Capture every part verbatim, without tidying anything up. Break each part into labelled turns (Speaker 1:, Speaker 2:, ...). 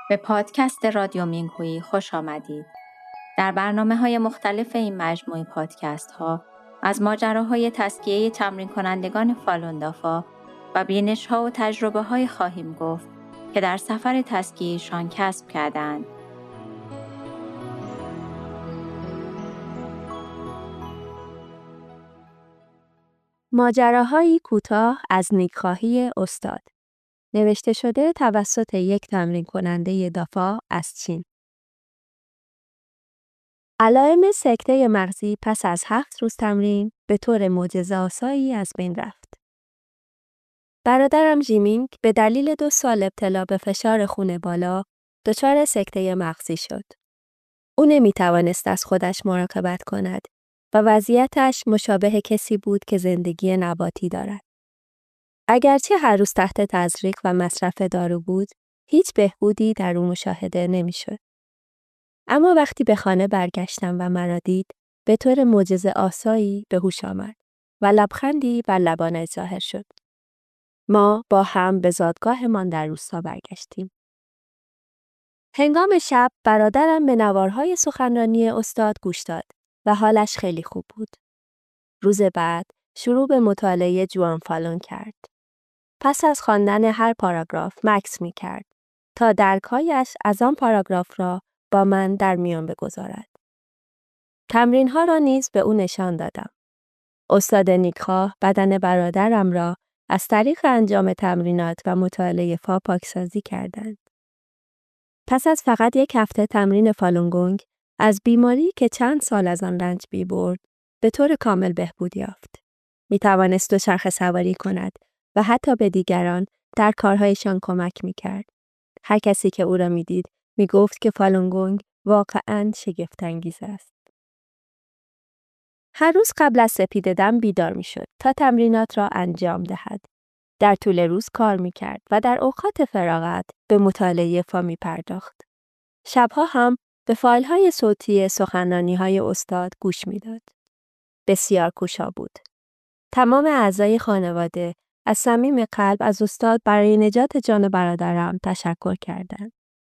Speaker 1: به پادکست رادیو مینگهویی خوش آمدید. در برنامه‌های مختلف این مجموعه پادکست‌ها از ماجراهای تزکیه تمرین کنندگان فالون دافا و بینش‌ها و تجربه‌های خواهیم گفت که در سفر تزکیه‌شان کسب کردند.
Speaker 2: ماجراهایی کوتاه از نیکخواهی استاد. نوشته شده توسط یک تمرین کننده دافا از چین. علائم سکته مغزی پس از هفت روز تمرین به طور معجزه‌آسایی از بین رفت. برادرم جیمینگ به دلیل دو سال ابتلا به فشار خون بالا دچار سکته مغزی شد. او نمی‌توانست از خودش مراقبت کند و وضعیتش مشابه کسی بود که زندگی نباتی دارد. اگرچه هر روز تحت تزریق و مصرف دارو بود، هیچ بهبودی در او مشاهده نمی‌شد. اما وقتی به خانه برگشتم و مرا دید، به طور معجزه‌آسایی به هوش آمد و لبخندی بر لبانش ظاهر شد. ما با هم به زادگاهمان در روستا برگشتیم. هنگام شب برادرم به نوارهای سخنرانی استاد گوش داد و حالش خیلی خوب بود. روز بعد شروع به مطالعه جوان فالون کرد. پس از خواندن هر پاراگراف مکث می کرد تا درکایش از آن پاراگراف را با من در میان بگذارد. تمرین ها را نیز به او نشان دادم. استاد نیکخواه بدن برادرم را از طریق انجام تمرینات و مطالعه فا پاکسازی کردند. پس از فقط یک هفته تمرین فالون گونگ از بیماری که چند سال از آن رنج می برد به طور کامل بهبود یافت. می توانست دوچرخه سواری کند و حتی به دیگران در کارهایشان کمک می کرد. هر کسی که او را می دید می گفت که فالون گونگ واقعاً شگفت‌انگیز است. هر روز قبل از سپیده‌دم بیدار می شد تا تمرینات را انجام دهد. در طول روز کار می کرد و در اوقات فراغت به مطالعه فا می پرداخت. شبها هم به فایل‌های صوتی سخنرانی‌های استاد گوش می داد. بسیار کوشا بود. تمام اعضای خانواده از صمیم قلب از استاد برای نجات جان برادرم تشکر کردند.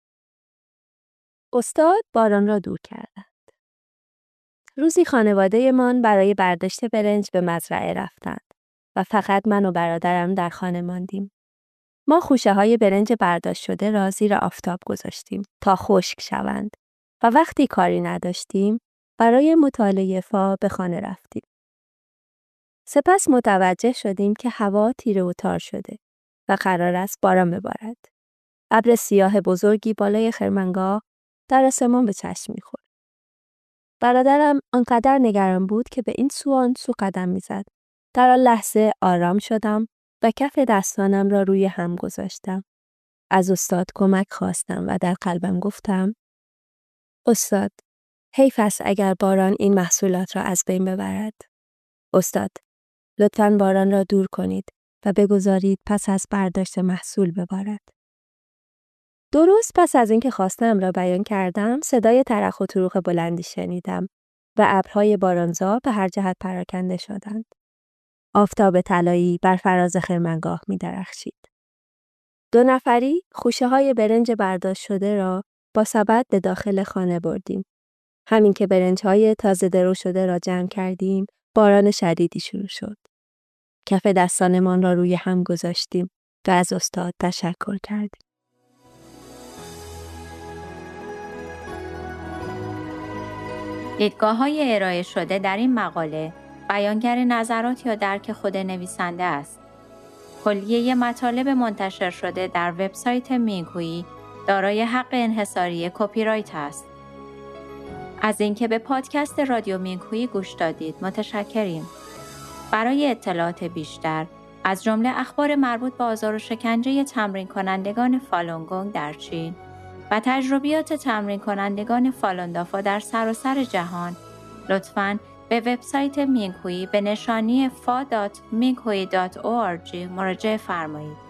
Speaker 2: استاد باران را دور کردند. روزی خانواده‌مان برای برداشت برنج به مزرعه رفتند و فقط من و برادرم در خانه ماندیم. ما خوشه‌های برنج برداشت شده را زیر آفتاب گذاشتیم تا خشک شوند و وقتی کاری نداشتیم برای مطالعه فا به خانه رفتیم. سپس متوجه شدیم که هوا تیره و تار شده و قرار است باران ببارد. ابر سیاه بزرگی بالای خرمنگاه در آسمان به چشم می‌خورد. برادرم آنقدر نگران بود که به این سو آن سو قدم می‌زد. در آن لحظه آرام شدم و کف دستانم را روی هم گذاشتم. از استاد کمک خواستم و در قلبم گفتم: استاد، حیف است اگر باران این محصولات را از بین ببرد. استاد، لطفاً باران را دور کنید و بگذارید پس از برداشت محصول ببارد. درست پس از اینکه خواستم را بیان کردم، صدای ترخ و تروخ بلندی شنیدم و ابرهای بارانزا به هر جهت پراکنده شدند. آفتاب طلایی بر فراز خرمنگاه می درخشید. دو نفری خوشه‌های برنج برداشت شده را با سبد به داخل خانه بردیم. همین که برنج‌های تازه درو شده را جمع کردیم، باران شدیدی شروع شد. کف دستانمان را روی هم گذاشتیم و از استاد تشکر کردیم.
Speaker 1: دیدگاه‌های ارائه شده در این مقاله بیانگر نظرات یا درک خود نویسنده است. کلیه مطالب منتشر شده در وبسایت مینگهویی دارای حق انحصاری کپی رایت است. از اینکه به پادکست رادیو مینگهویی گوش دادید متشکریم. برای اطلاعات بیشتر از جمله اخبار مربوط به آزار و شکنجه تمرین کنندگان فالون گونگ در چین و تجربیات تمرین کنندگان فالون دافا در سراسر جهان، لطفاً به وبسایت مینگهویی به نشانی فا دات مینگهویی دات او آر جی مراجعه فرمایید.